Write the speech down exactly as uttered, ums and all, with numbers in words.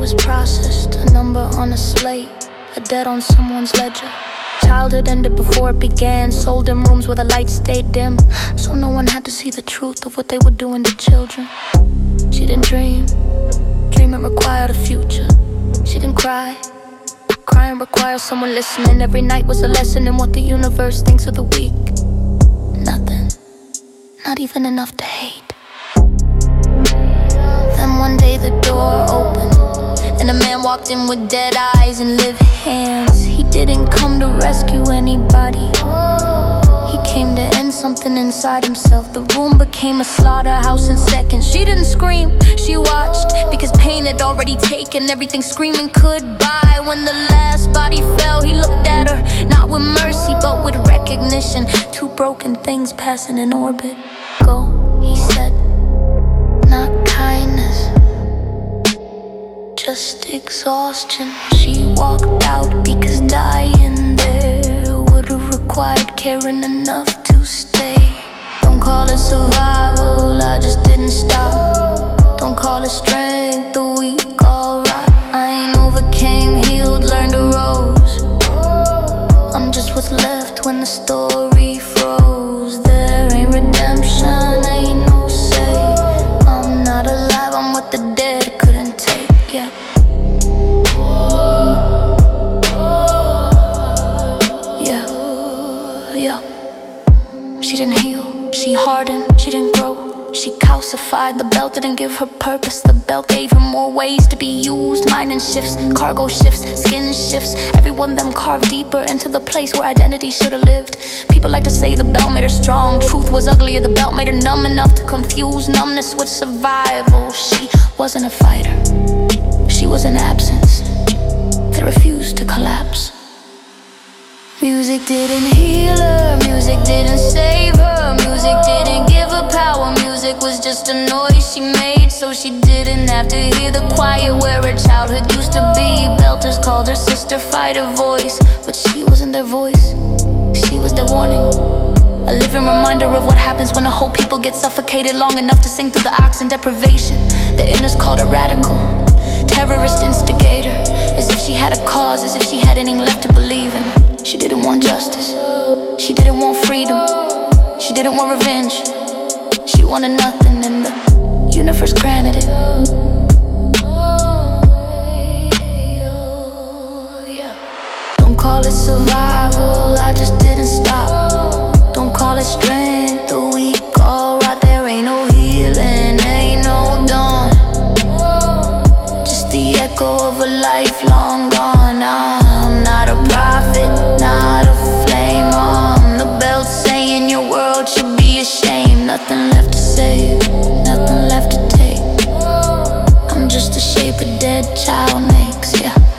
was processed, a number on a slate, a debt on someone's ledger. Childhood ended before it began, sold in rooms where the lights stayed dim, so no one had to see the truth of what they were doing to children. She didn't dream, dreaming required a future. She didn't cry, crying required someone listening. Every night was a lesson in what the universe thinks of the weak. Nothing, not even enough to hate. Then one day the door opened, and a man walked in with dead eyes and live hands. He didn't come to rescue anybody, he came to end something inside himself. The room became a slaughterhouse in seconds. She didn't scream, she watched, because pain had already taken everything screaming could buy. When the last body fell, he looked at her, not with mercy but with recognition. Two broken things passing in orbit. Go, he said, not kindness, just exhaustion. She walked out because dying there would've required caring enough to stay. Don't call it survival, I just didn't stop. Don't call it strength, the weak alright. I ain't overcame, healed, learned a rose. I'm just what's left when the story froze. There ain't redemption, ain't no say. I'm not alive, I'm what the dead couldn't take, yeah. She didn't heal, she hardened, she didn't grow. She calcified, the belt didn't give her purpose. The belt gave her more ways to be used. Mining shifts, cargo shifts, skin shifts. Every one of them carved deeper into the place where identity should've lived. People like to say the belt made her strong. Truth was uglier, the belt made her numb enough to confuse numbness with survival. She wasn't a fighter, she was an absence that refused to collapse. Music didn't heal her, music didn't save her, music didn't give her power. Music was just a noise she made, so she didn't have to hear the quiet where her childhood used to be. Belters called her sister, fighter voice, but she wasn't their voice, she was their warning. A living reminder of what happens when a whole people get suffocated long enough to sink through the oxygen deprivation. The inner's called a radical, terrorist instigator, as if she had a cause, as if she had anything left to believe in. She didn't want justice, she didn't want freedom, she didn't want revenge. She wanted nothing and the universe granted it. Don't call it survival, I just didn't stop. Don't call it strength, the weak alright. There ain't no healing, ain't no dawn, just the echo of a life long gone. I'm not a prophet, not a flame on the belt saying your world should be ashamed. Nothing left to save, nothing left to take. I'm just the shape a dead child makes, yeah.